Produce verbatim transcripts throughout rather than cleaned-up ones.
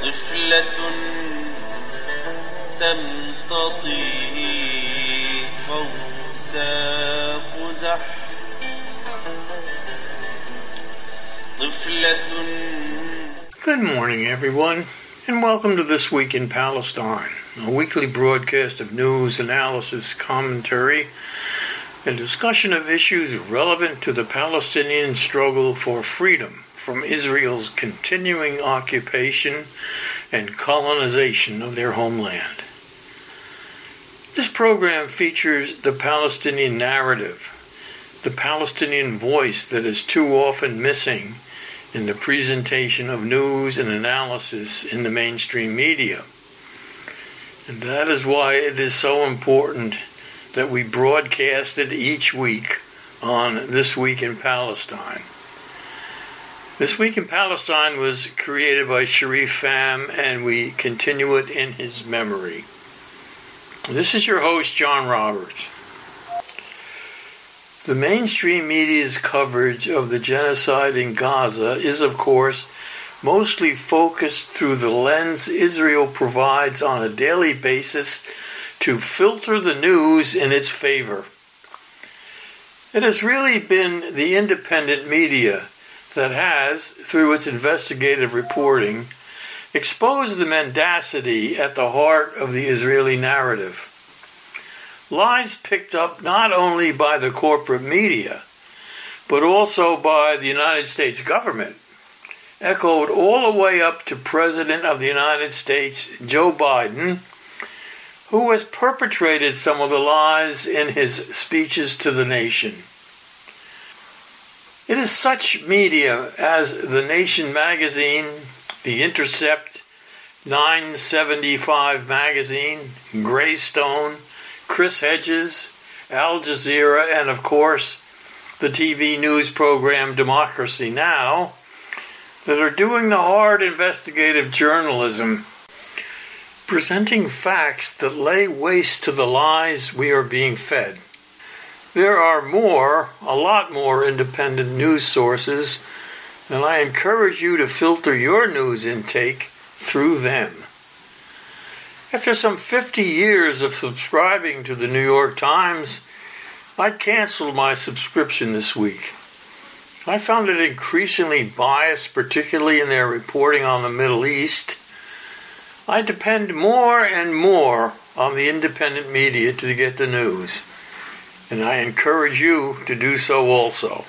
طفلة تمتطي قوس قزح Good morning, everyone, and welcome to This Week in Palestine, a weekly broadcast of news, analysis, commentary, and discussion of issues relevant to the Palestinian struggle for freedom from Israel's continuing occupation and colonization of their homeland. This program features the Palestinian narrative, the Palestinian voice that is too often missing in the presentation of news and analysis in the mainstream media. And that is why it is so important that we broadcast it each week on This Week in Palestine. This Week in Palestine was created by Sharif Pham, and we continue it in his memory. This is your host, John Roberts. The mainstream media's coverage of the genocide in Gaza is, of course, mostly focused through the lens Israel provides on a daily basis to filter the news in its favor. It has really been the independent media that has, through its investigative reporting, exposed the mendacity at the heart of the Israeli narrative. Lies picked up not only by the corporate media, but also by the United States government, echoed all the way up to President of the United States, Joe Biden, who has perpetrated some of the lies in his speeches to the nation. It is such media as The Nation magazine, The Intercept, nine seventy-five magazine, Greystone, Chris Hedges, Al Jazeera, and of course the T V news program Democracy Now! That are doing the hard investigative journalism, presenting facts that lay waste to the lies we are being fed. There are more, a lot more independent news sources, and I encourage you to filter your news intake through them. After some fifty years of subscribing to the New York Times, I canceled my subscription this week. I found it increasingly biased, particularly in their reporting on the Middle East. I depend more and more on the independent media to get the news, and I encourage you to do so also.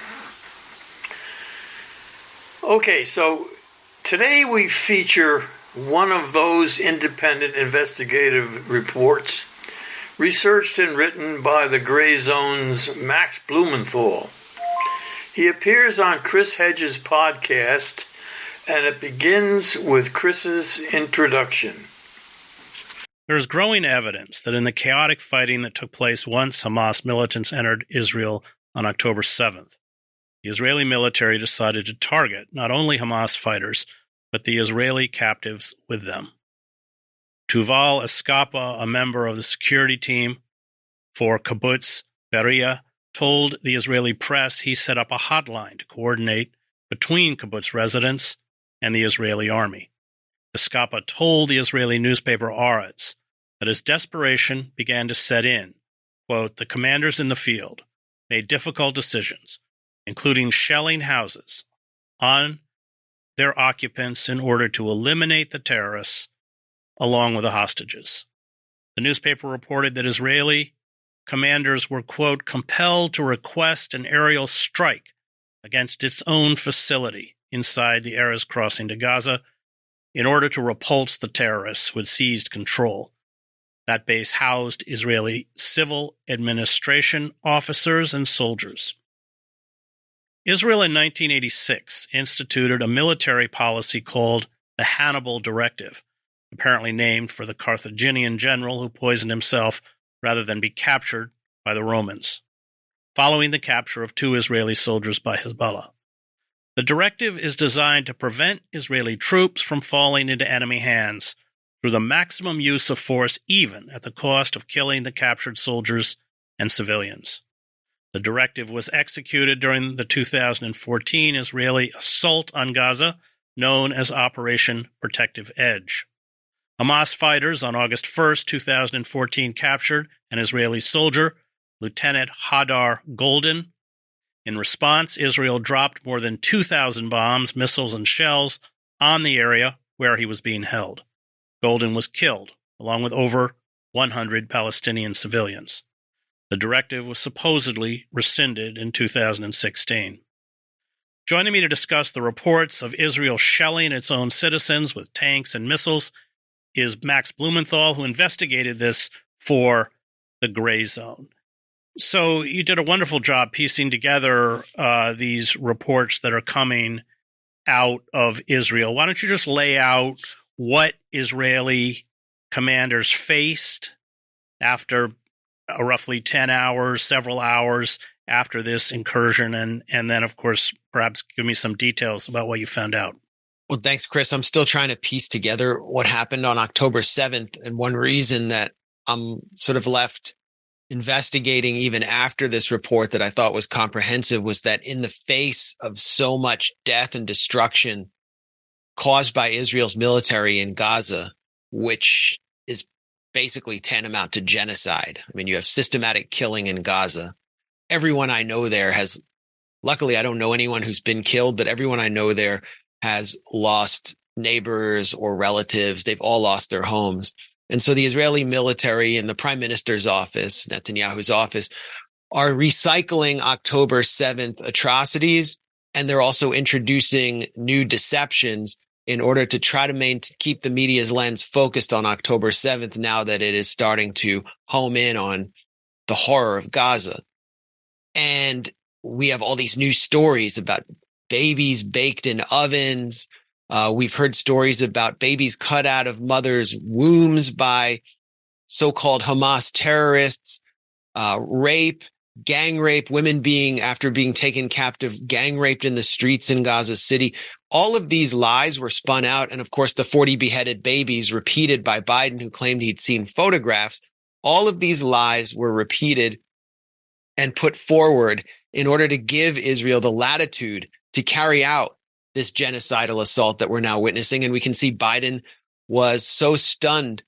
Okay, so today we feature one of those independent investigative reports researched and written by the Gray Zone's Max Blumenthal. He appears on Chris Hedges' podcast, and it begins with Chris's introduction. There is growing evidence that in the chaotic fighting that took place once Hamas militants entered Israel on October seventh, the Israeli military decided to target not only Hamas fighters, but the Israeli captives with them. Tuval Escapa, a member of the security team for Kibbutz Beria, told the Israeli press he set up a hotline to coordinate between kibbutz residents and the Israeli army. Escapa told the Israeli newspaper Haaretz that as desperation began to set in, quote, the commanders in the field made difficult decisions, including shelling houses on their occupants in order to eliminate the terrorists along with the hostages. The newspaper reported that Israeli commanders were, quote, compelled to request an aerial strike against its own facility inside the Erez crossing to Gaza in order to repulse the terrorists who had seized control. That base housed Israeli civil administration officers and soldiers. Israel in nineteen eighty-six instituted a military policy called the Hannibal Directive, apparently named for the Carthaginian general who poisoned himself rather than be captured by the Romans, following the capture of two Israeli soldiers by Hezbollah. The directive is designed to prevent Israeli troops from falling into enemy hands through the maximum use of force, even at the cost of killing the captured soldiers and civilians. The directive was executed during the two thousand fourteen Israeli assault on Gaza known as Operation Protective Edge. Hamas fighters on August first, two thousand fourteen captured an Israeli soldier, Lieutenant Hadar Golden. In response, Israel dropped more than two thousand bombs, missiles, and shells on the area where he was being held. Golden was killed, along with over one hundred Palestinian civilians. The directive was supposedly rescinded in two thousand sixteen. Joining me to discuss the reports of Israel shelling its own citizens with tanks and missiles is Max Blumenthal, who investigated this for the Gray Zone. So you did a wonderful job piecing together uh, these reports that are coming out of Israel. Why don't you just lay out what Israeli commanders faced after uh, roughly ten hours, several hours after this incursion, and, and then, of course, perhaps give me some details about what you found out. Well, thanks, Chris. I'm still trying to piece together what happened on October seventh. And one reason that I'm sort of left investigating even after this report that I thought was comprehensive was that in the face of so much death and destruction caused by Israel's military in Gaza, which is basically tantamount to genocide. I mean, you have systematic killing in Gaza. Everyone I know there has, luckily, I don't know anyone who's been killed, but everyone I know there has lost neighbors or relatives. They've all lost their homes. And so the Israeli military and the prime minister's office, Netanyahu's office, are recycling October seventh atrocities. And they're also introducing new deceptions in order to try to maintain, keep the media's lens focused on October seventh now that it is starting to home in on the horror of Gaza. And we have all these new stories about babies baked in ovens. Uh, we've heard stories about babies cut out of mothers' wombs by so-called Hamas terrorists, uh, rape, gang rape, women being, after being taken captive, gang raped in the streets in Gaza City. All of these lies were spun out. And of course, the forty beheaded babies repeated by Biden, who claimed he'd seen photographs. All of these lies were repeated and put forward in order to give Israel the latitude to carry out this genocidal assault that we're now witnessing. And we can see Biden was so stunned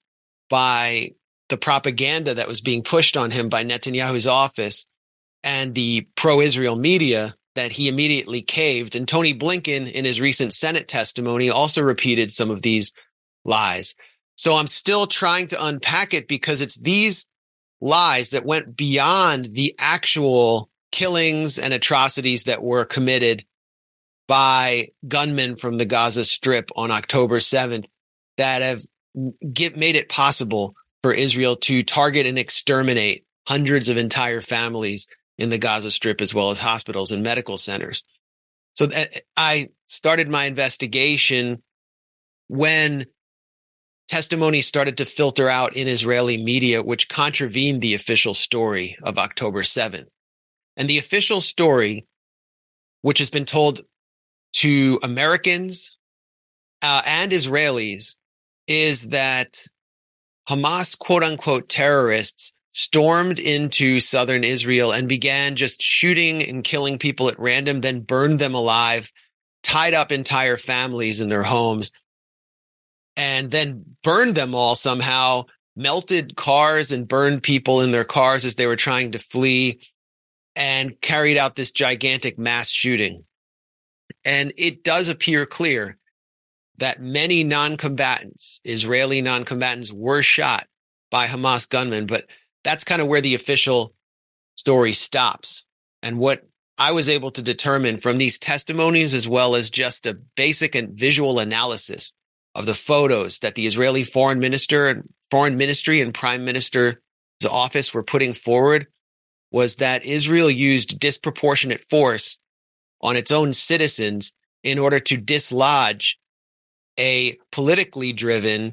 by the propaganda that was being pushed on him by Netanyahu's office and the pro-Israel media that he immediately caved. And Tony Blinken, in his recent Senate testimony, also repeated some of these lies. So I'm still trying to unpack it because it's these lies that went beyond the actual killings and atrocities that were committed by gunmen from the Gaza Strip on October seventh that have get, made it possible for Israel to target and exterminate hundreds of entire families in the Gaza Strip, as well as hospitals and medical centers. So that I started my investigation when testimony started to filter out in Israeli media, which contravened the official story of October seventh. And the official story, which has been told to Americans uh, and Israelis, is that Hamas, quote unquote, terrorists stormed into southern Israel and began just shooting and killing people at random, then burned them alive, tied up entire families in their homes, and then burned them all somehow, melted cars and burned people in their cars as they were trying to flee, and carried out this gigantic mass shooting. And it does appear clear that many non-combatants, Israeli non-combatants, were shot by Hamas gunmen, but that's kind of where the official story stops. And what I was able to determine from these testimonies, as well as just a basic and visual analysis of the photos that the Israeli foreign minister and foreign ministry and prime minister's office were putting forward, was that Israel used disproportionate force on its own citizens in order to dislodge a politically driven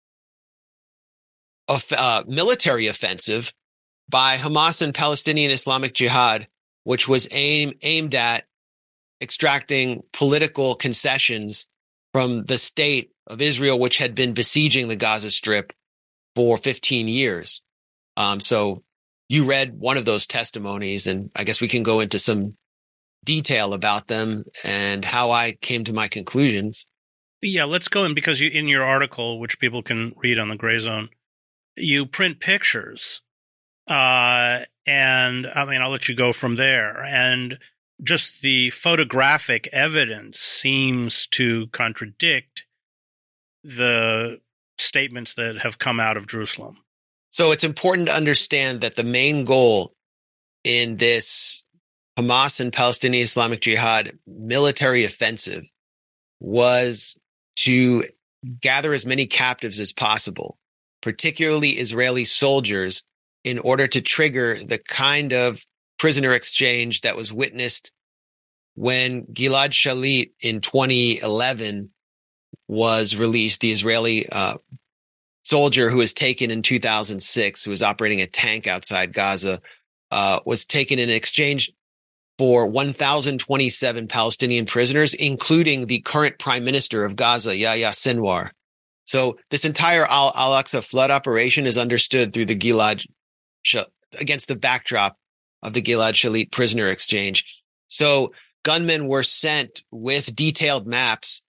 uh, military offensive by Hamas and Palestinian Islamic Jihad, which was aim, aimed at extracting political concessions from the state of Israel, which had been besieging the Gaza Strip for fifteen years. Um, so you read one of those testimonies, and I guess we can go into some detail about them and how I came to my conclusions. Yeah, let's go in because you, in your article, which people can read on the Gray Zone, you print pictures. Uh, and I mean, I'll let you go from there. And just the photographic evidence seems to contradict the statements that have come out of Jerusalem. So it's important to understand that the main goal in this Hamas and Palestinian Islamic Jihad military offensive was to gather as many captives as possible, particularly Israeli soldiers, in order to trigger the kind of prisoner exchange that was witnessed when Gilad Shalit in twenty eleven was released, the Israeli uh, soldier who was taken in two thousand six, who was operating a tank outside Gaza, uh, was taken in exchange for one thousand twenty-seven Palestinian prisoners, including the current prime minister of Gaza, Yahya Sinwar. So this entire Al- Al-Aqsa flood operation is understood through the Gilad Sh- against the backdrop of the Gilad Shalit prisoner exchange. So gunmen were sent with detailed maps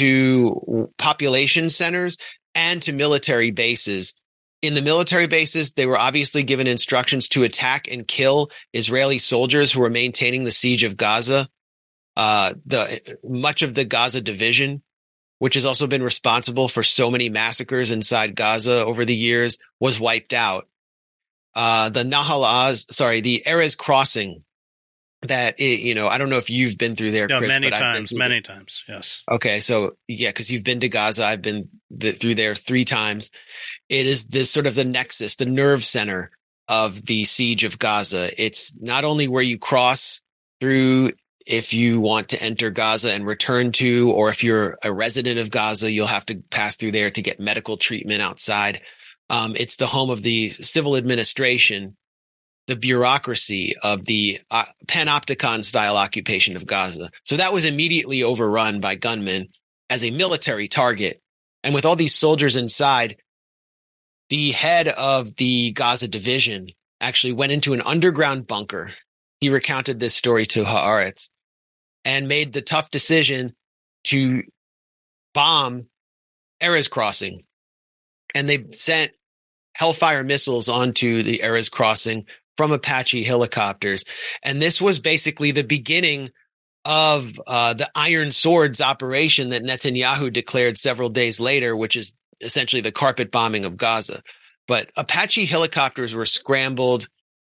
to population centers and to military bases. In the military bases, they were obviously given instructions to attack and kill Israeli soldiers who were maintaining the siege of Gaza. Uh, the much of the Gaza division, which has also been responsible for so many massacres inside Gaza over the years, was wiped out. Uh, the Nahal Oz, sorry, the Erez crossing that, it, you know, I don't know if you've been through there, No, Chris. many but times, I've many times, yes. Okay, so yeah, because you've been to Gaza, I've been th- through there three times. It is this sort of the nexus, the nerve center of the siege of Gaza. It's not only where you cross through if you want to enter Gaza and return to, or if you're a resident of Gaza, you'll have to pass through there to get medical treatment outside. Um, it's the home of the civil administration, the bureaucracy of the uh, panopticon style occupation of Gaza. So that was immediately overrun by gunmen as a military target. And with all these soldiers inside, the head of the Gaza division actually went into an underground bunker. He recounted this story to Haaretz and made the tough decision to bomb Erez crossing. And they sent Hellfire missiles onto the Erez crossing from Apache helicopters. And this was basically the beginning of uh, the Iron Swords operation that Netanyahu declared several days later, which is essentially the carpet bombing of Gaza. But Apache helicopters were scrambled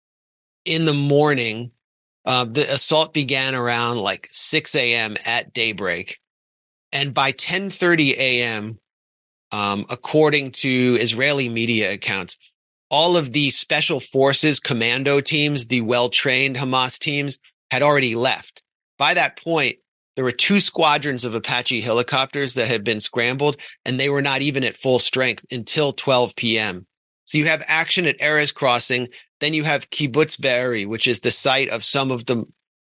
in the morning. Uh, the assault began around like six a.m. at daybreak. And by ten thirty a.m., um, according to Israeli media accounts, all of the special forces commando teams, the well-trained Hamas teams, had already left. By that point, there were two squadrons of Apache helicopters that had been scrambled, and they were not even at full strength until twelve p.m. So you have action at Erez crossing. Then you have Kibbutz Be'eri, which is the site of some of the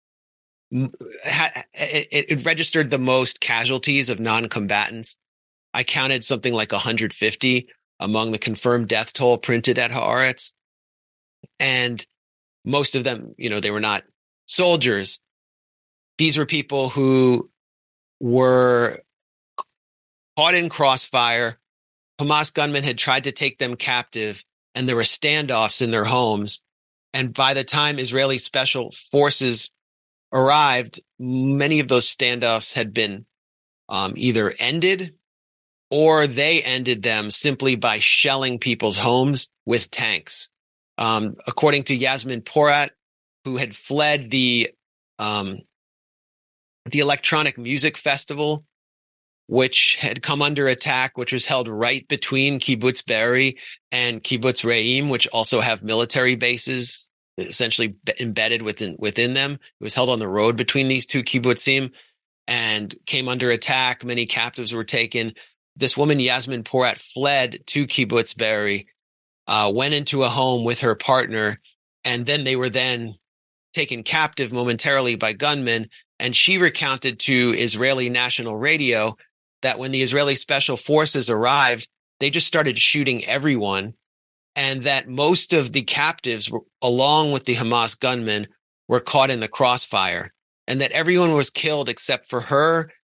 it, it registered the most casualties of non-combatants. I counted something like one hundred fifty among the confirmed death toll printed at Haaretz. And most of them, you know, they were not soldiers. These were people who were caught in crossfire. Hamas gunmen had tried to take them captive, and there were standoffs in their homes. And by the time Israeli special forces arrived, many of those standoffs had been um, either ended, or they ended them simply by shelling people's homes with tanks. Um, according to Yasmin Porat, who had fled the um, the electronic music festival, which had come under attack, which was held right between Kibbutz Be'eri and Kibbutz Re'im, which also have military bases essentially embedded within within them. It was held on the road between these two kibbutzim and came under attack. Many captives were taken. This woman, Yasmin Porat, fled to Kibbutz Be'eri, uh, went into a home with her partner, and then they were then taken captive momentarily by gunmen. And she recounted to Israeli national radio that when the Israeli special forces arrived, they just started shooting everyone, and that most of the captives, were, along with the Hamas gunmen, were caught in the crossfire, and that everyone was killed except for her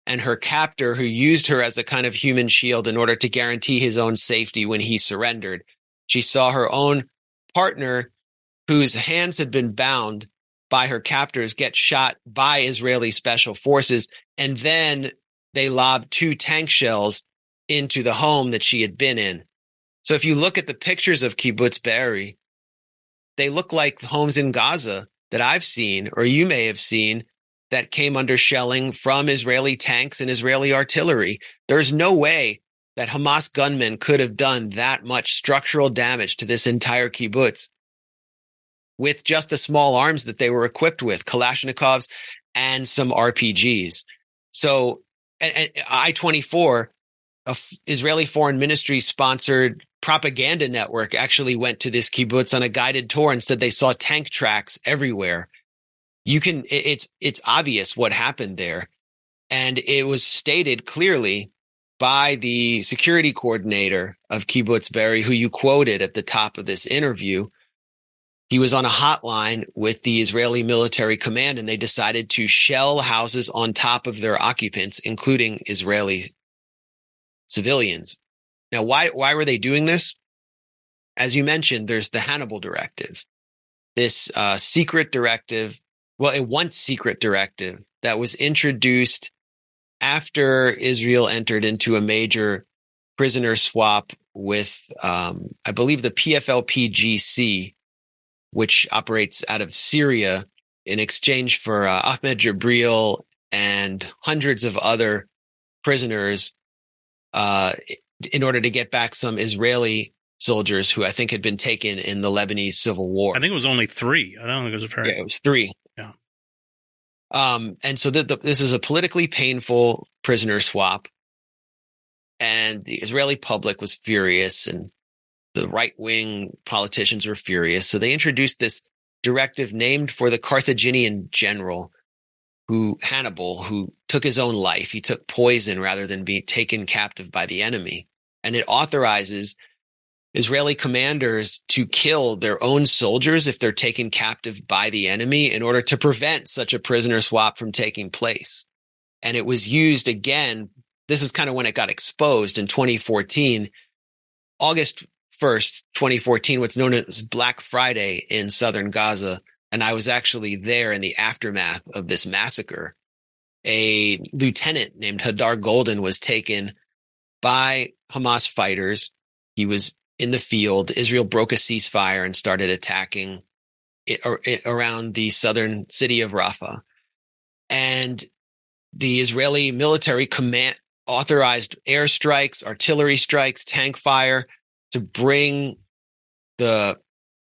and her captor, who used her as a kind of human shield in order to guarantee his own safety when he surrendered. She saw her own partner, whose hands had been bound by her captors, get shot by Israeli special forces, and then they lobbed two tank shells into the home that she had been in. So if you look at the pictures of Kibbutz Be'eri, they look like homes in Gaza that I've seen, or you may have seen, that came under shelling from Israeli tanks and Israeli artillery. There's no way that Hamas gunmen could have done that much structural damage to this entire kibbutz with just the small arms that they were equipped with, Kalashnikovs and some R P Gs. So and, and I twenty-four, a f- Israeli Foreign Ministry sponsored propaganda network, actually went to this kibbutz on a guided tour and said they saw tank tracks everywhere. You can, it's, it's obvious what happened there. And it was stated clearly by the security coordinator of Kibbutz Be'eri, who you quoted at the top of this interview. He was on a hotline with the Israeli military command, and they decided to shell houses on top of their occupants, including Israeli civilians. Now, why, why were they doing this? As you mentioned, there's the Hannibal Directive, this uh, secret directive. Well, a once secret directive that was introduced after Israel entered into a major prisoner swap with, um, I believe, the P F L P G C, which operates out of Syria, in exchange for uh, Ahmed Jibril and hundreds of other prisoners uh, in order to get back some Israeli soldiers who I think had been taken in the Lebanese civil war. I think it was only three. I don't think it was very. Yeah, it was three. Yeah. Um, and so the, the, this is a politically painful prisoner swap. And the Israeli public was furious, and the right-wing politicians were furious. So they introduced this directive named for the Carthaginian general who Hannibal, who took his own life. He took poison rather than be taken captive by the enemy. And it authorizes Israeli commanders to kill their own soldiers if they're taken captive by the enemy in order to prevent such a prisoner swap from taking place. And it was used again. This is kind of when it got exposed in twenty fourteen, August first, twenty fourteen, what's known as Black Friday in southern Gaza. And I was actually there in the aftermath of this massacre. A lieutenant named Hadar Golden was taken by Hamas fighters. He was in the field. Israel broke a ceasefire and started attacking it, or, it, around the southern city of Rafah. And the Israeli military command authorized airstrikes, artillery strikes, tank fire to bring the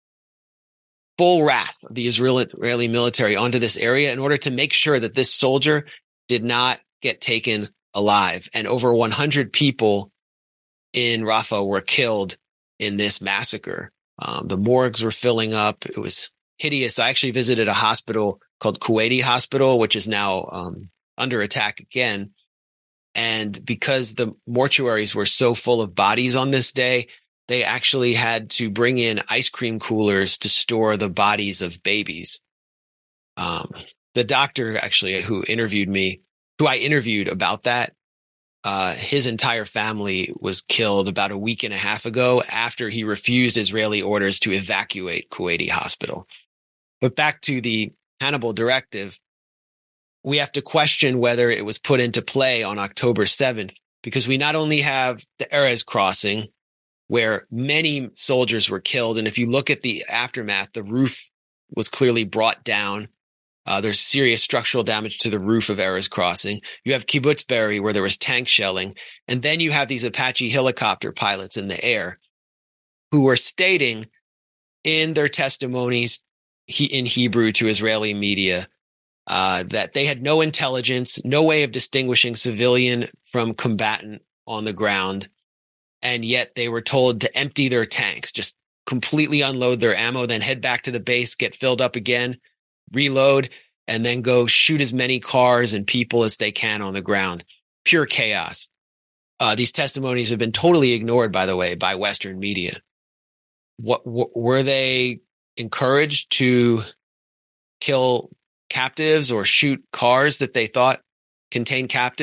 full wrath of the Israeli military onto this area in order to make sure that this soldier did not get taken alive. And over one hundred people in Rafah were killed in this massacre. Um, the morgues were filling up. It was hideous. I actually visited a hospital called Kuwaiti Hospital, which is now um, under attack again. And because the mortuaries were so full of bodies on this day, they actually had to bring in ice cream coolers to store the bodies of babies. Um, the doctor actually who interviewed me, who I interviewed about that, Uh, his entire family was killed about a week and a half ago after he refused Israeli orders to evacuate Kuwaiti Hospital. But back to the Hannibal Directive, we have to question whether it was put into play on October seventh, because we not only have the Erez crossing, where many soldiers were killed, and if you look at the aftermath, the roof was clearly brought down. Uh, there's serious structural damage to the roof of Erez Crossing. You have Kibbutz Be'eri, where there was tank shelling. And then you have these Apache helicopter pilots in the air who were stating in their testimonies he, in Hebrew to Israeli media uh, that they had no intelligence, no way of distinguishing civilian from combatant on the ground. And yet they were told to empty their tanks, just completely unload their ammo, then head back to the base, get filled up again, reload, and then go shoot as many cars and people as they can on the ground. Pure chaos. Uh, these testimonies have been totally ignored, by the way, by Western media. What w- were they encouraged to kill captives or shoot cars that they thought contained captives?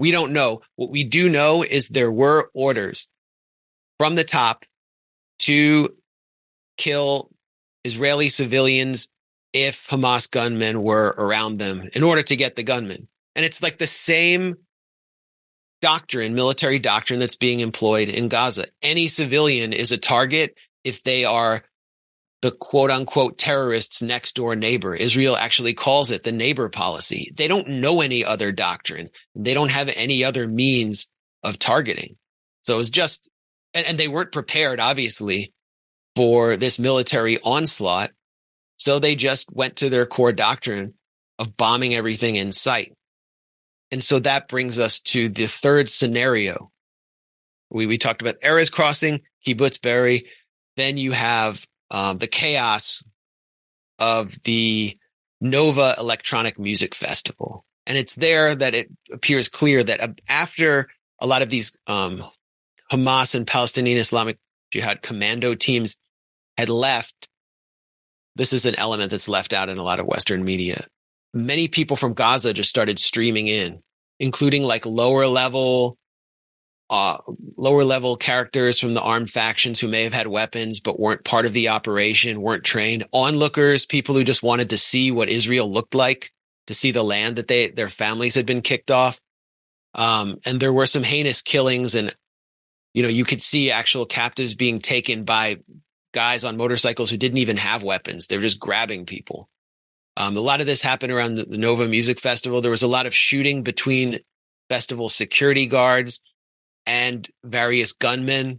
We don't know. What we do know is there were orders from the top to kill Israeli civilians if Hamas gunmen were around them in order to get the gunmen. And it's like the same doctrine, military doctrine that's being employed in Gaza. Any civilian is a target if they are the quote unquote terrorists' next door neighbor. Israel actually calls it the neighbor policy. They don't know any other doctrine. They don't have any other means of targeting. So it was just, and, and they weren't prepared, obviously, for this military onslaught. So they just went to their core doctrine of bombing everything in sight. And so that brings us to the third scenario. We, we talked about Erez crossing, Kibbutz Be'eri. Then you have um, the chaos of the Nova Electronic Music Festival. And it's there that it appears clear that after a lot of these um, Hamas and Palestinian Islamic Jihad commando teams had left, this is an element that's left out in a lot of Western media. Many people from Gaza just started streaming in, including like lower level, uh, lower level characters from the armed factions who may have had weapons but weren't part of the operation, weren't trained. Onlookers, people who just wanted to see what Israel looked like, to see the land that they their families had been kicked off. Um, and there were some heinous killings, and you know you could see actual captives being taken by guys on motorcycles who didn't even have weapons. They were just grabbing people. Um, a lot of this happened around the, the Nova Music Festival. There was a lot of shooting between festival security guards and various gunmen,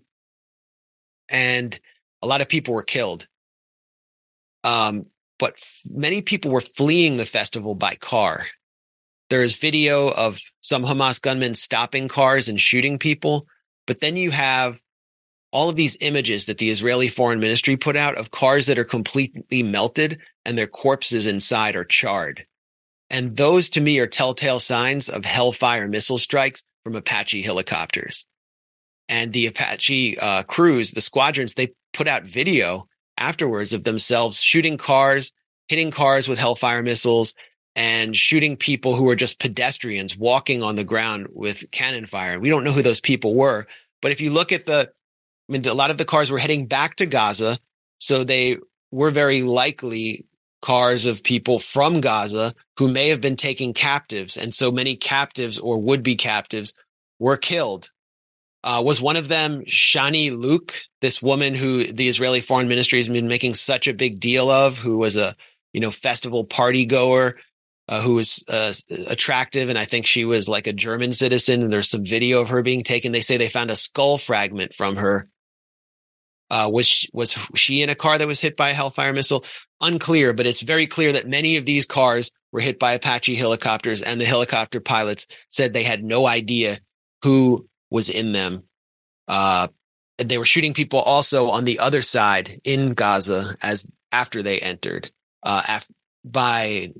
and a lot of people were killed. Um, but f- many people were fleeing the festival by car. There is video of some Hamas gunmen stopping cars and shooting people, but then you have all of these images that the Israeli Foreign Ministry put out of cars that are completely melted and their corpses inside are charred. And those, to me, are telltale signs of Hellfire missile strikes from Apache helicopters. And the Apache uh, crews, the squadrons, they put out video afterwards of themselves shooting cars, hitting cars with Hellfire missiles, and shooting people who were just pedestrians walking on the ground with cannon fire. We don't know who those people were. But if you look at the I mean, a lot of the cars were heading back to Gaza, so they were very likely cars of people from Gaza who may have been taking captives, and so many captives or would-be captives were killed. Uh, was one of them Shani Luke, this woman who the Israeli Foreign Ministry has been making such a big deal of, who was a you know festival party goer, uh, who was uh, attractive, and I think she was like a German citizen, and there's some video of her being taken. They say they found a skull fragment from her. Uh, was she, was she in a car that was hit by a Hellfire missile? Unclear, but it's very clear that many of these cars were hit by Apache helicopters, and the helicopter pilots said they had no idea who was in them. Uh, and they were shooting people also on the other side in Gaza as after they entered uh, af- by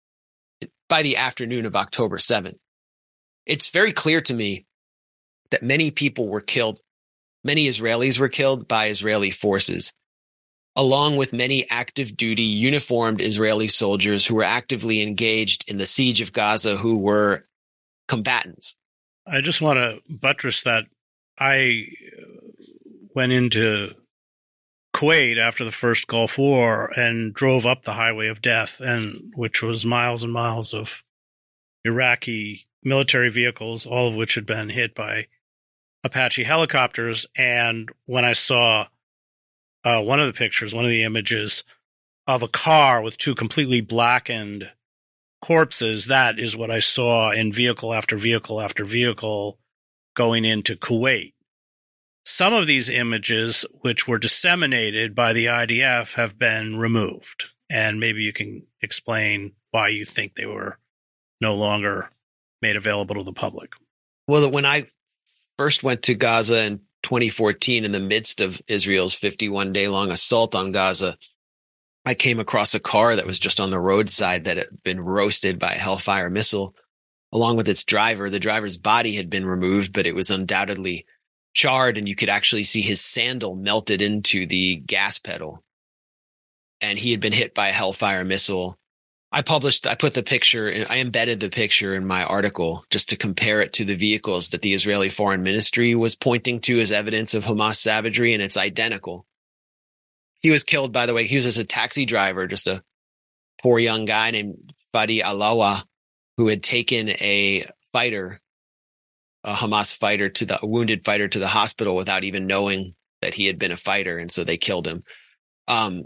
by the afternoon of October seventh. It's very clear to me that many people were killed. Many Israelis were killed by Israeli forces, along with many active duty uniformed Israeli soldiers who were actively engaged in the siege of Gaza, who were combatants. I just want to buttress that. I went into Kuwait after the first Gulf War and drove up the highway of death, and which was miles and miles of Iraqi military vehicles, all of which had been hit by Apache helicopters. And when I saw uh, one of the pictures, one of the images of a car with two completely blackened corpses, that is what I saw in vehicle after vehicle after vehicle going into Kuwait. Some of these images, which were disseminated by the I D F, have been removed. And maybe you can explain why you think they were no longer made available to the public. Well, when I first went to Gaza in twenty fourteen, in the midst of Israel's fifty-one day long assault on Gaza, I came across a car that was just on the roadside that had been roasted by a Hellfire missile, along with its driver. The driver's body had been removed, but it was undoubtedly charred, and you could actually see his sandal melted into the gas pedal. And he had been hit by a Hellfire missile I published, I put the picture, I embedded the picture in my article just to compare it to the vehicles that the Israeli Foreign Ministry was pointing to as evidence of Hamas savagery, and it's identical. He was killed, by the way. He was as a taxi driver, just a poor young guy named Fadi Alawa, who had taken a fighter, a Hamas fighter to the a wounded fighter to the hospital without even knowing that he had been a fighter. And so they killed him. Um,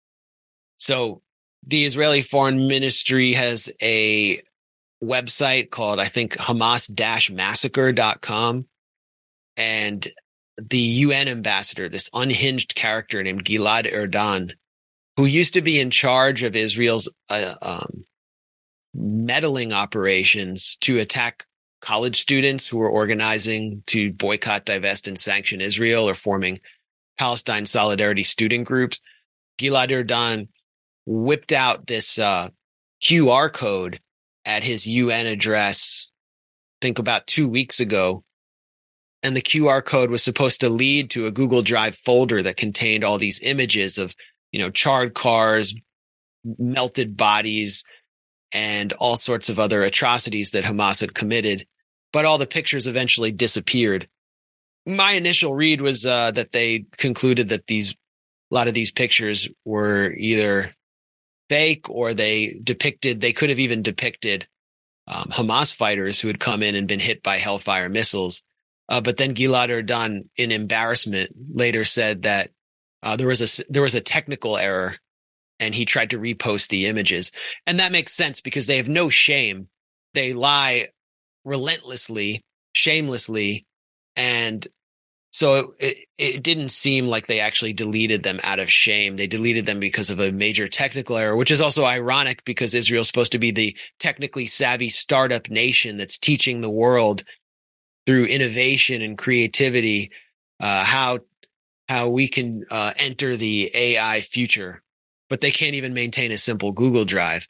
so the Israeli Foreign Ministry has a website called, I think, Hamas Massacre dot com. And the U N ambassador, this unhinged character named Gilad Erdan, who used to be in charge of Israel's uh, um, meddling operations to attack college students who were organizing to boycott, divest, and sanction Israel or forming Palestine Solidarity student groups. Gilad Erdan whipped out this uh, Q R code at his U N address, I think about two weeks ago. And the Q R code was supposed to lead to a Google Drive folder that contained all these images of, you know, charred cars, melted bodies, and all sorts of other atrocities that Hamas had committed. But all the pictures eventually disappeared. My initial read was uh, that they concluded that these, a lot of these pictures were either fake or they depicted, they could have even depicted um, Hamas fighters who had come in and been hit by Hellfire missiles. Uh, but then Gilad Erdan, in embarrassment, later said that uh, there was a there was a technical error, and he tried to repost the images. And that makes sense because they have no shame. They lie relentlessly, shamelessly, and so it, it didn't seem like they actually deleted them out of shame. They deleted them because of a major technical error, which is also ironic because Israel's supposed to be the technically savvy startup nation that's teaching the world through innovation and creativity, uh, how how we can uh, enter the A I future, but they can't even maintain a simple Google Drive.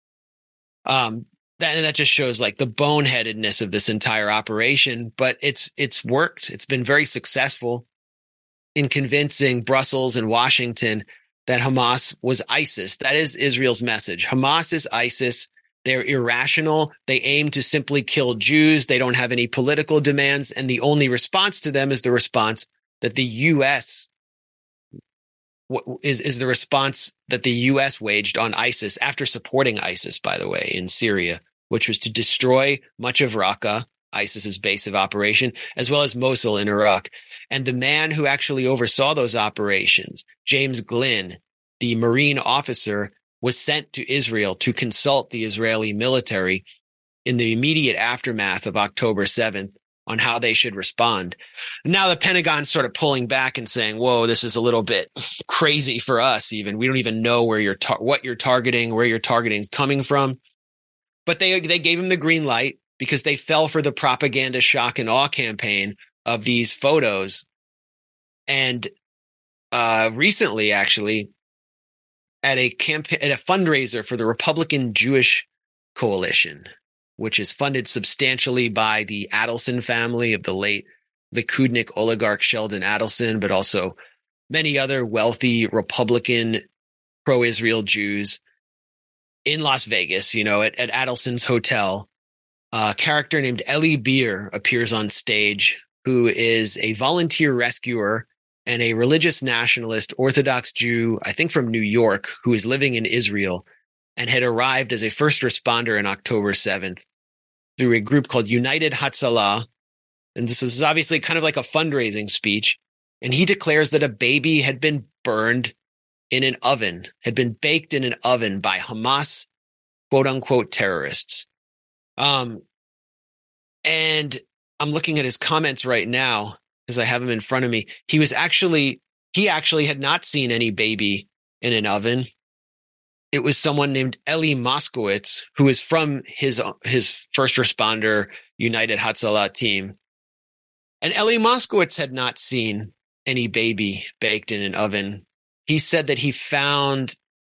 Um, that that just shows like the boneheadedness of this entire operation. But it's it's worked. It's been very successful in convincing Brussels and Washington that Hamas was ISIS. That is Israel's message. Hamas is ISIS. They're irrational. They aim to simply kill Jews. They don't have any political demands. And the only response to them is the response that the U S is, is the response that the U S waged on ISIS after supporting ISIS, by the way, in Syria, which was to destroy much of Raqqa, ISIS's base of operation, as well as Mosul in Iraq. And the man who actually oversaw those operations, James Glynn, the Marine officer, was sent to Israel to consult the Israeli military in the immediate aftermath of October seventh on how they should respond. Now the Pentagon's sort of pulling back and saying, whoa, this is a little bit crazy for us even. We don't even know where you're tar- what you're targeting, where your targeting is coming from. But they they gave him the green light because they fell for the propaganda shock and awe campaign of these photos. And uh, recently, actually, at a campaign, at a fundraiser for the Republican Jewish Coalition, which is funded substantially by the Adelson family of the late Likudnik oligarch Sheldon Adelson, but also many other wealthy Republican pro-Israel Jews in Las Vegas, you know, at, at Adelson's hotel. A character named Eli Beer appears on stage, who is a volunteer rescuer and a religious nationalist Orthodox Jew, I think from New York, who is living in Israel and had arrived as a first responder on October seventh through a group called United Hatzalah. And this is obviously kind of like a fundraising speech. And he declares that a baby had been burned in an oven, had been baked in an oven by Hamas, quote unquote, terrorists. Um, and I'm looking at his comments right now, because I have him in front of me. He was actually, he actually had not seen any baby in an oven. It was someone named Eli Moskowitz, who is from his, his first responder United Hatzalah team. And Eli Moskowitz had not seen any baby baked in an oven. He said that he found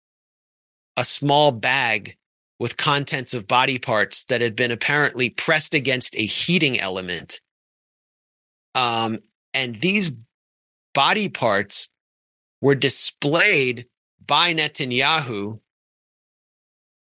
a small bag with contents of body parts that had been apparently pressed against a heating element. Um, and these body parts were displayed by Netanyahu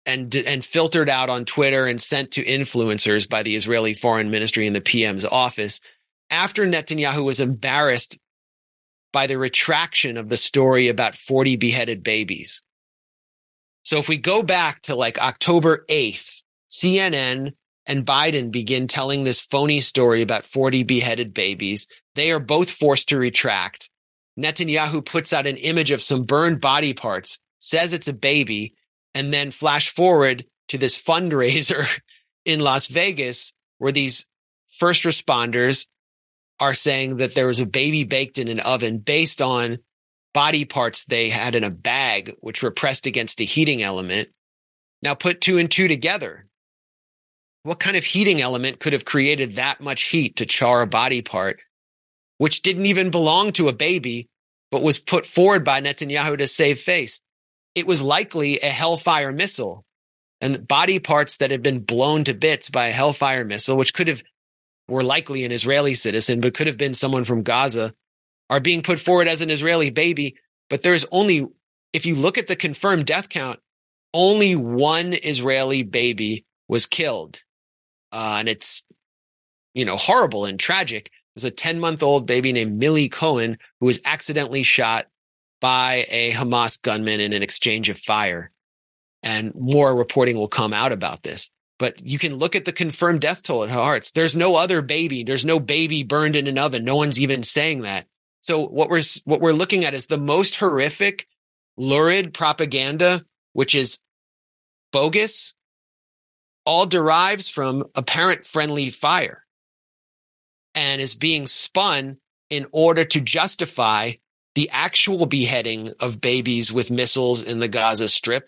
and and filtered out on Twitter and sent to influencers by the Israeli Foreign Ministry and the P M's office after Netanyahu was embarrassed by the retraction of the story about forty beheaded babies. So if we go back to like October eighth, C N N and Biden begin telling this phony story about forty beheaded babies. They are both forced to retract. Netanyahu puts out an image of some burned body parts, says it's a baby, and then flash forward to this fundraiser in Las Vegas where these first responders are saying that there was a baby baked in an oven based on body parts they had in a bag, which were pressed against a heating element. Now put two and two together. What kind of heating element could have created that much heat to char a body part, which didn't even belong to a baby, but was put forward by Netanyahu to save face? It was likely a Hellfire missile, and body parts that had been blown to bits by a Hellfire missile, which could have were likely an Israeli citizen, but could have been someone from Gaza, are being put forward as an Israeli baby. But there's only, if you look at the confirmed death count, only one Israeli baby was killed. Uh, and it's, you know, horrible and tragic. There's a ten-month-old baby named Millie Cohen who was accidentally shot by a Hamas gunman in an exchange of fire. And more reporting will come out about this. But you can look at the confirmed death toll at Haaretz. There's no other baby. There's no baby burned in an oven. No one's even saying that. So what we're what we're looking at is the most horrific, lurid propaganda, which is bogus, all derives from apparent friendly fire and is being spun in order to justify the actual beheading of babies with missiles in the Gaza Strip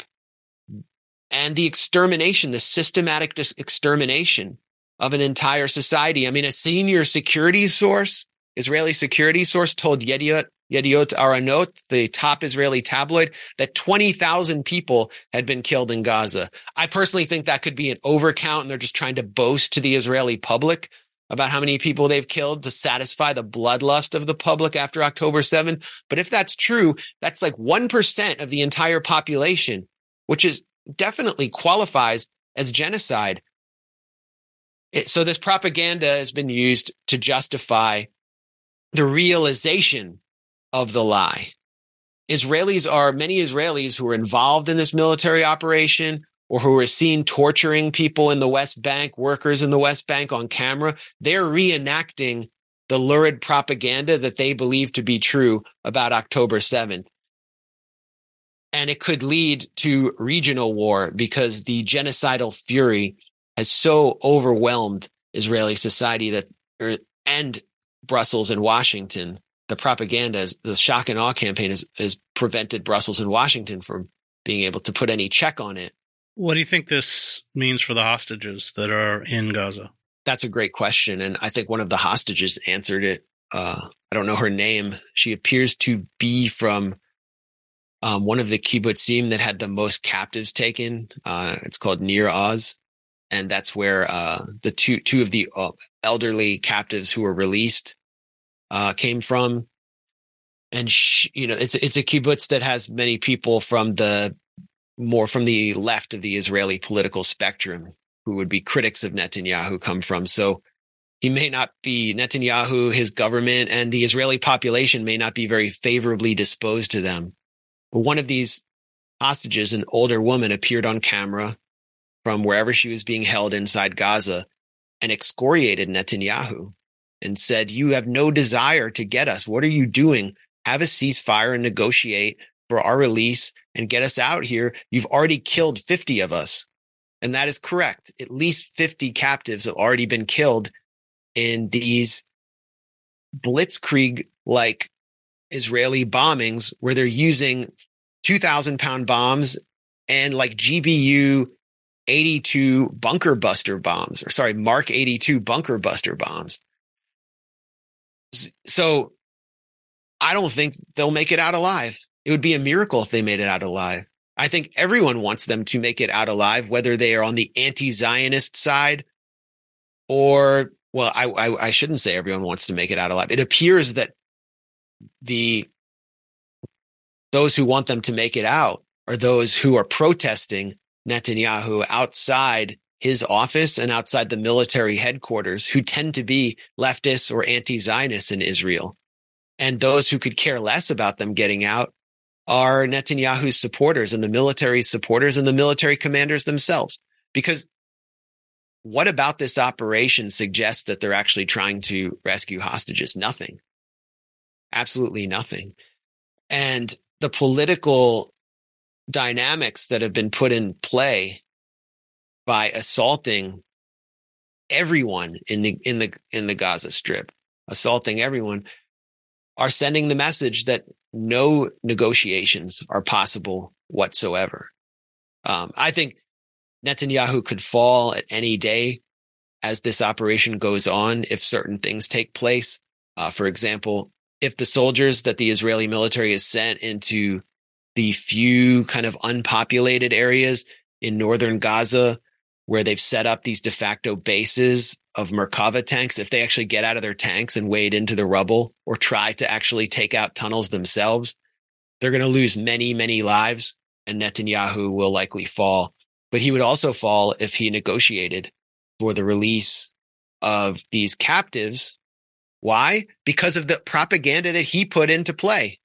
and the extermination, the systematic dis- extermination of an entire society. I mean, a senior security source, Israeli security source, told Yediot, Yediot Aharonot, the top Israeli tabloid, that twenty thousand people had been killed in Gaza. I personally think that could be an overcount, and they're just trying to boast to the Israeli public about how many people they've killed to satisfy the bloodlust of the public after October seventh. But if that's true, that's like one percent of the entire population, which is definitely qualifies as genocide. It, so this propaganda has been used to justify the realization of the lie. Israelis are, many Israelis who are involved in this military operation or who are seen torturing people in the West Bank, workers in the West Bank on camera, they're reenacting the lurid propaganda that they believe to be true about October seventh. And it could lead to regional war because the genocidal fury has so overwhelmed Israeli society that, er, and Brussels and Washington, the propaganda, is, the shock and awe campaign has, has prevented Brussels and Washington from being able to put any check on it. What do you think this means for the hostages that are in Gaza? That's a great question. And I think one of the hostages answered it. Uh, I don't know her name. She appears to be from um, one of the kibbutzim that had the most captives taken. Uh, it's called Nir Oz. And that's where uh, the two two of the uh, elderly captives who were released uh, came from. And, she, you know, it's, it's a kibbutz that has many people from the more from the left of the Israeli political spectrum who would be critics of Netanyahu come from. So he may not be, Netanyahu, his government, and the Israeli population may not be very favorably disposed to them. But one of these hostages, an older woman, appeared on camera from wherever she was being held inside Gaza and excoriated Netanyahu and said, "You have no desire to get us. What are you doing? Have a ceasefire and negotiate for our release and get us out here. You've already killed fifty of us." And that is correct. At least fifty captives have already been killed in these blitzkrieg-like Israeli bombings where they're using two thousand pound bombs and like G B U eighty-two bunker buster bombs, or sorry, Mark eighty-two bunker buster bombs. So I don't think they'll make it out alive. It would be a miracle if they made it out alive. I think everyone wants them to make it out alive, whether they are on the anti-Zionist side or, well, I, I, I shouldn't say everyone wants to make it out alive. It appears that the those who want them to make it out are those who are protesting Netanyahu outside his office and outside the military headquarters who tend to be leftists or anti-Zionists in Israel. And those who could care less about them getting out are Netanyahu's supporters and the military supporters and the military commanders themselves. Because what about this operation suggests that they're actually trying to rescue hostages? Nothing. Absolutely nothing. And the political dynamics that have been put in play by assaulting everyone in the in the in the Gaza Strip, assaulting everyone, are sending the message that no negotiations are possible whatsoever. Um, I think Netanyahu could fall at any day as this operation goes on if certain things take place. Uh, for example, if the soldiers that the Israeli military has sent into the few kind of unpopulated areas in northern Gaza where they've set up these de facto bases of Merkava tanks, if they actually get out of their tanks and wade into the rubble or try to actually take out tunnels themselves, they're going to lose many, many lives, and Netanyahu will likely fall. But he would also fall if he negotiated for the release of these captives. Why? Because of the propaganda that he put into play.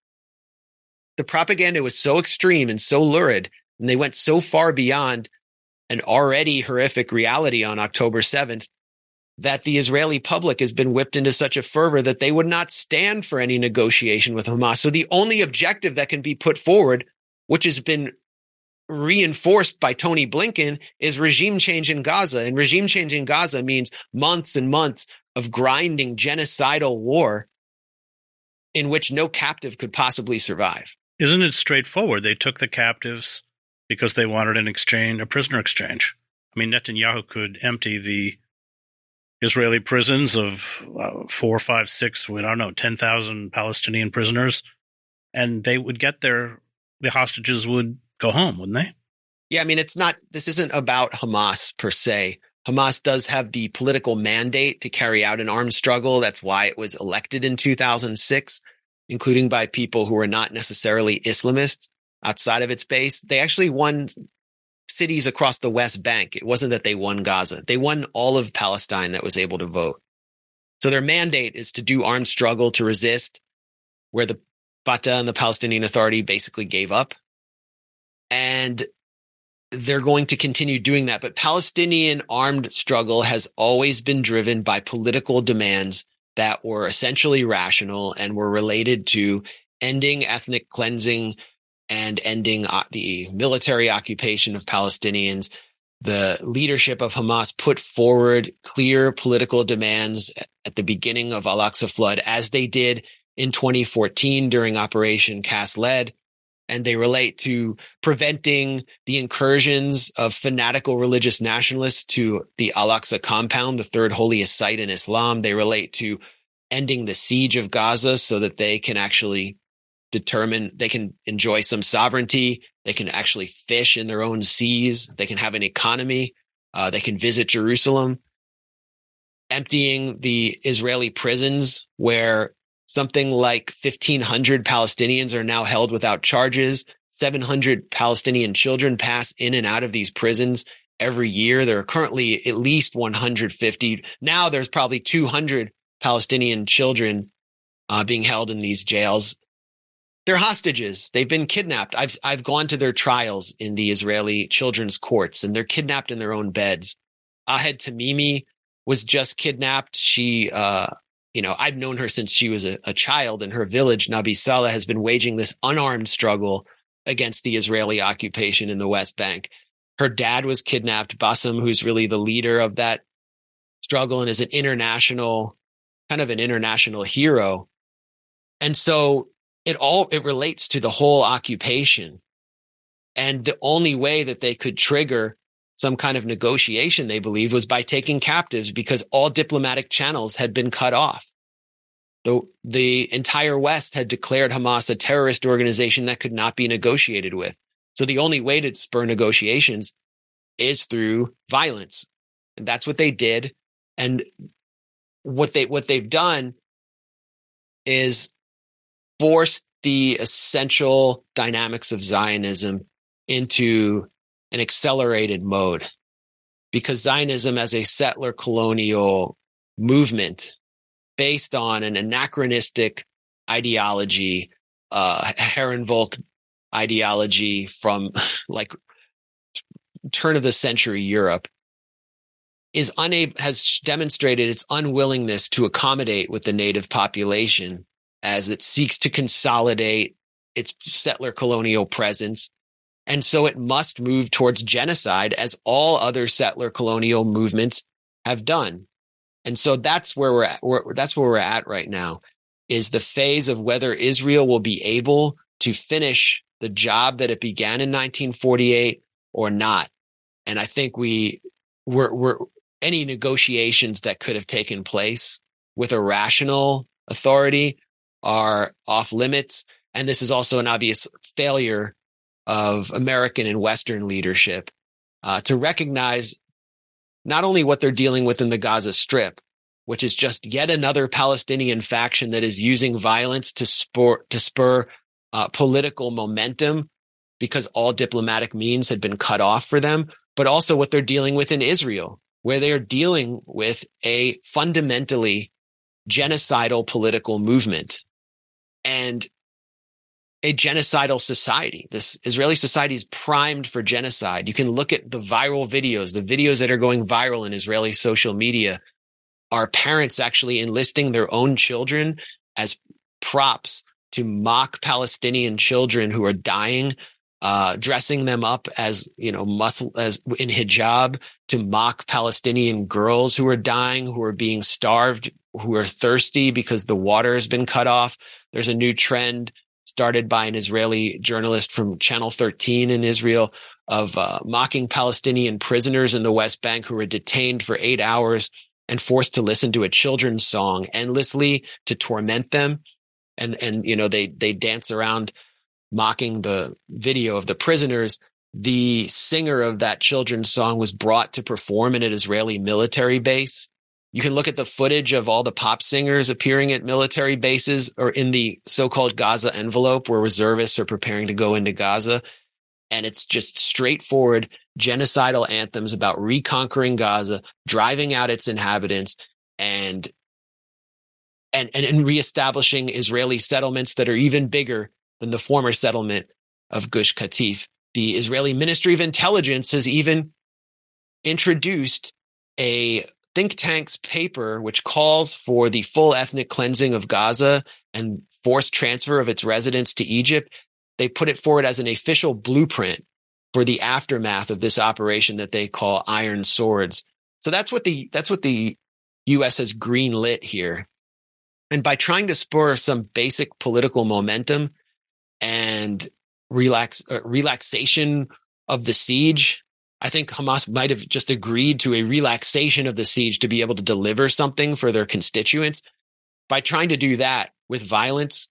The propaganda was so extreme and so lurid, and they went so far beyond an already horrific reality on October seventh, that the Israeli public has been whipped into such a fervor that they would not stand for any negotiation with Hamas. So the only objective that can be put forward, which has been reinforced by Tony Blinken, is regime change in Gaza. And regime change in Gaza means months and months of grinding genocidal war in which no captive could possibly survive. Isn't it straightforward? They took the captives because they wanted an exchange, a prisoner exchange. I mean, Netanyahu could empty the Israeli prisons of uh, four, five, six, we don't know, ten thousand Palestinian prisoners, and they would get their, the hostages would go home, wouldn't they? Yeah, I mean, it's not, this isn't about Hamas per se. Hamas does have the political mandate to carry out an armed struggle. That's why it was elected in two thousand six, including by people who are not necessarily Islamists outside of its base. They actually won cities across the West Bank. It wasn't that they won Gaza. They won all of Palestine that was able to vote. So their mandate is to do armed struggle to resist, where the Fatah and the Palestinian Authority basically gave up. And they're going to continue doing that. But Palestinian armed struggle has always been driven by political demands that were essentially rational and were related to ending ethnic cleansing and ending the military occupation of Palestinians. The leadership of Hamas put forward clear political demands at the beginning of Al-Aqsa flood, as they did in twenty fourteen during Operation Cast Lead. And they relate to preventing the incursions of fanatical religious nationalists to the Al-Aqsa compound, the third holiest site in Islam. They relate to ending the siege of Gaza so that they can actually determine, they can enjoy some sovereignty. They can actually fish in their own seas. They can have an economy. Uh, they can visit Jerusalem. Emptying the Israeli prisons, where something like fifteen hundred Palestinians are now held without charges. seven hundred Palestinian children pass in and out of these prisons every year. There are currently at least one hundred fifty. Now there's probably two hundred Palestinian children uh, being held in these jails. They're hostages. They've been kidnapped. I've I've gone to their trials in the Israeli children's courts, and they're kidnapped in their own beds. Ahed Tamimi was just kidnapped. She, uh, you know, I've known her since she was a, a child, and her village, Nabi Saleh, has been waging this unarmed struggle against the Israeli occupation in the West Bank. Her dad was kidnapped, Bassem, who's really the leader of that struggle and is an international, kind of an international hero. And so it all, it relates to the whole occupation. And the only way that they could trigger some kind of negotiation, they believed, was by taking captives, because all diplomatic channels had been cut off. The, the entire West had declared Hamas a terrorist organization that could not be negotiated with. So the only way to spur negotiations is through violence. And that's what they did. And what they, what they've done is force the essential dynamics of Zionism into an accelerated mode, because Zionism as a settler colonial movement based on an anachronistic ideology, uh, Herrenvolk ideology from like turn of the century Europe, is unable, has demonstrated its unwillingness to accommodate with the native population as it seeks to consolidate its settler colonial presence. And so it must move towards genocide, as all other settler colonial movements have done. And so that's where we're at. We're, that's where we're at right now, is the phase of whether Israel will be able to finish the job that it began in nineteen forty-eight or not. And I think we were, we're any negotiations that could have taken place with a rational authority are off limits. And this is also an obvious failure of American and Western leadership uh, to recognize not only what they're dealing with in the Gaza Strip, which is just yet another Palestinian faction that is using violence to spur, to spur uh, political momentum because all diplomatic means had been cut off for them, but also what they're dealing with in Israel, where they are dealing with a fundamentally genocidal political movement and a genocidal society. This Israeli society is primed for genocide. You can look at the viral videos, the videos that are going viral in Israeli social media are parents actually enlisting their own children as props to mock Palestinian children who are dying, uh, dressing them up as, you know, muscle as in hijab to mock Palestinian girls who are dying, who are being starved, who are thirsty because the water has been cut off. There's a new trend started by an Israeli journalist from Channel thirteen in Israel of uh, mocking Palestinian prisoners in the West Bank who were detained for eight hours and forced to listen to a children's song endlessly to torment them. And, and, you know, they, they dance around mocking the video of the prisoners. The singer of that children's song was brought to perform in an Israeli military base. You can look at the footage of all the pop singers appearing at military bases or in the so-called Gaza envelope where reservists are preparing to go into Gaza. And it's just straightforward genocidal anthems about reconquering Gaza, driving out its inhabitants, and and and, and reestablishing Israeli settlements that are even bigger than the former settlement of Gush Katif. The Israeli Ministry of Intelligence has even introduced a think tank's paper which calls for the full ethnic cleansing of Gaza and forced transfer of its residents to Egypt. They put it forward as an official blueprint for the aftermath of this operation that they call Iron Swords. So that's what the that's what the U S has greenlit here. And by trying to spur some basic political momentum and relax uh, relaxation of the siege, I think Hamas might have just agreed to a relaxation of the siege to be able to deliver something for their constituents. By trying to do that with violence,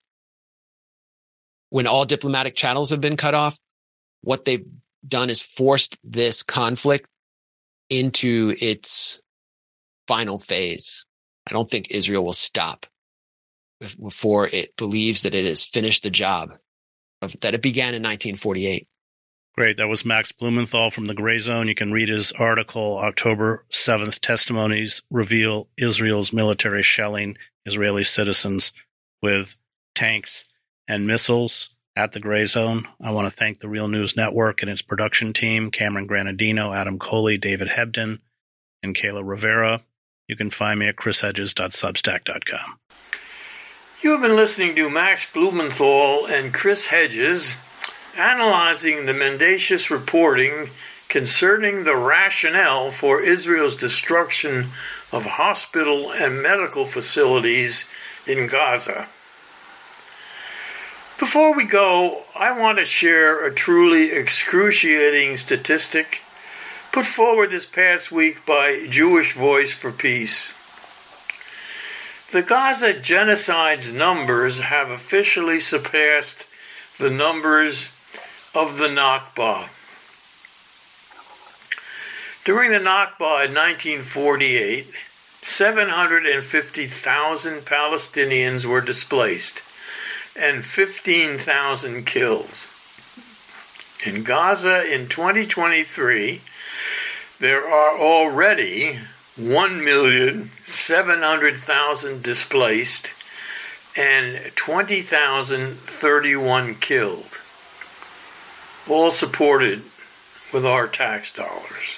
when all diplomatic channels have been cut off, what they've done is forced this conflict into its final phase. I don't think Israel will stop before it believes that it has finished the job of, that it began in nineteen forty-eight. Great. That was Max Blumenthal from the Gray Zone. You can read his article, October seventh, Testimonies Reveal Israel's Military Shelling Israeli Citizens with Tanks and Missiles, at the Gray Zone. I want to thank the Real News Network and its production team, Cameron Granadino, Adam Coley, David Hebden, and Kayla Rivera. You can find me at chris hedges dot substack dot com. You have been listening to Max Blumenthal and Chris Hedges analyzing the mendacious reporting concerning the rationale for Israel's destruction of hospital and medical facilities in Gaza. Before we go, I want to share a truly excruciating statistic put forward this past week by Jewish Voice for Peace. The Gaza genocide's numbers have officially surpassed the numbers of the Nakba. During the Nakba in nineteen forty-eight, seven hundred fifty thousand Palestinians were displaced and fifteen thousand killed. In Gaza in twenty twenty-three, there are already one million seven hundred thousand displaced and twenty thousand thirty-one killed, all supported with our tax dollars.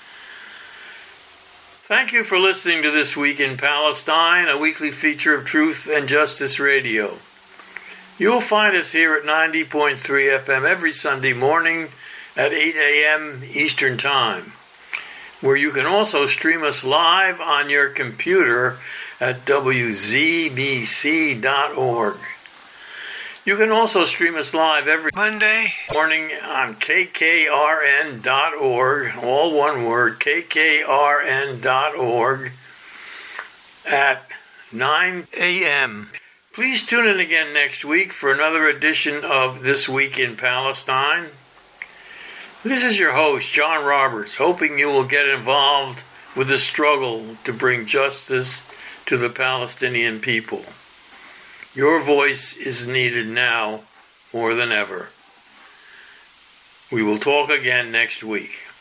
Thank you for listening to This Week in Palestine, a weekly feature of Truth and Justice Radio. You'll find us here at ninety point three F M every Sunday morning at eight a.m. Eastern Time, where you can also stream us live on your computer at w z b c dot org. You can also stream us live every Monday morning on k k r n dot org, all one word, k k r n dot org, at nine a.m. Please tune in again next week for another edition of This Week in Palestine. This is your host, John Roberts, hoping you will get involved with the struggle to bring justice to the Palestinian people. Your voice is needed now more than ever. We will talk again next week.